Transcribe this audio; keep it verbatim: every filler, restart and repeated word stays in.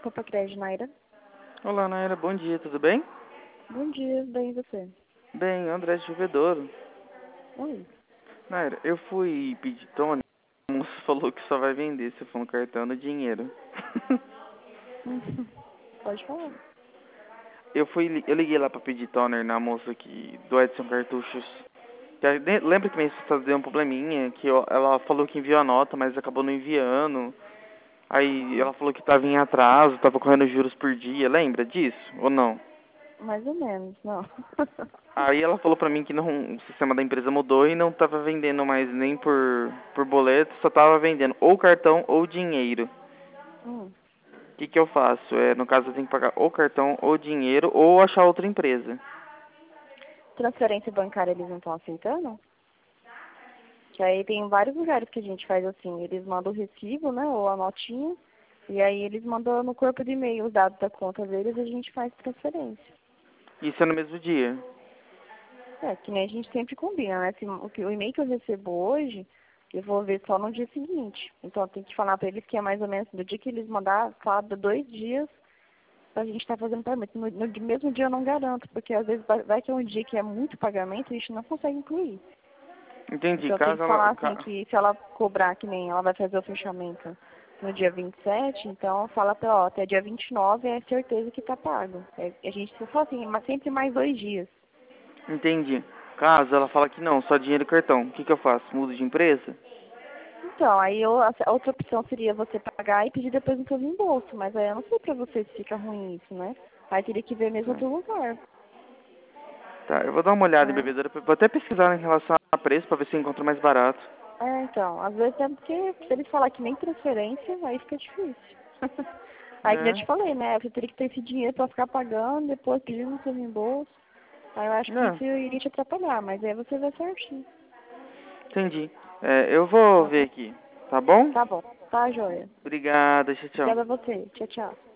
Copa Crédito, Naira. Olá, Naira, bom dia, tudo bem? Bom dia, bem e você? Bem, André de Bebedouro. Oi. Naira, eu fui pedir Tony, a moça falou que só vai vender se for no cartão no dinheiro. Pode falar. eu fui, li- eu liguei lá pra pedir toner na moça que, do Edson Cartuchos. Que a- ne- Lembra que mês passado deu um probleminha, que eu- ela falou que enviou a nota, mas acabou não enviando. Aí Hum, ela falou que tava em atraso, tava correndo juros por dia, lembra disso? Ou não? mais ou menos, não. Aí ela falou pra mim que não, o sistema da empresa mudou e não tava vendendo mais nem por, por boleto, só tava vendendo ou cartão ou dinheiro. hum. O que que eu faço? É, no caso eu tenho que pagar ou cartão ou dinheiro ou achar outra empresa. Transferência bancária eles não estão aceitando? Que aí tem vários lugares que a gente faz assim. Eles mandam o recibo, né, ou a notinha. E aí eles mandam no corpo de e-mail os dados da conta deles e a gente faz transferência. Isso é no mesmo dia. É, que nem a gente sempre combina, né? Se, o, que- o e-mail que eu recebo hoje, eu vou ver só no dia seguinte. Então tem que falar pra eles que é mais ou menos do dia que eles mandar, cada dois dias a gente está fazendo pagamento. No, no mesmo dia eu não garanto, porque às vezes vai, vai que é um dia que é muito pagamento e a gente não consegue incluir. Entendi. Então tem Caso que ela... falar assim Ca... que se ela cobrar que nem ela vai fazer o fechamento no dia vinte e sete, então fala pra ela, ó, até dia vinte e nove é certeza que tá pago. É, a gente só assim, mas sempre mais dois dias. Entendi. Caso ela fala que não, só dinheiro e cartão, o que que eu faço? Mudo de empresa? Então, aí eu, a a outra opção seria você pagar e pedir depois o seu reembolso, mas aí eu não sei pra você se fica ruim isso, né? Aí teria que ver mesmo Tá. outro lugar, Tá, eu vou dar uma olhada em né? bebedoura, vou até pesquisar em relação a preço pra ver se eu encontro mais barato. É, então, às vezes é porque se ele falar que nem transferência, aí fica difícil. Aí que eu É, te falei, né? Você teria que ter esse dinheiro pra ficar pagando, depois pedindo o seu reembolso. Aí eu acho que é, isso iria te atrapalhar, mas aí você vê certinho. entendi. É, eu vou Tá ver bom? aqui, tá bom? Tá bom. Tá, joia. Obrigada, tchau, tchau. Obrigada a você. Tchau, tchau.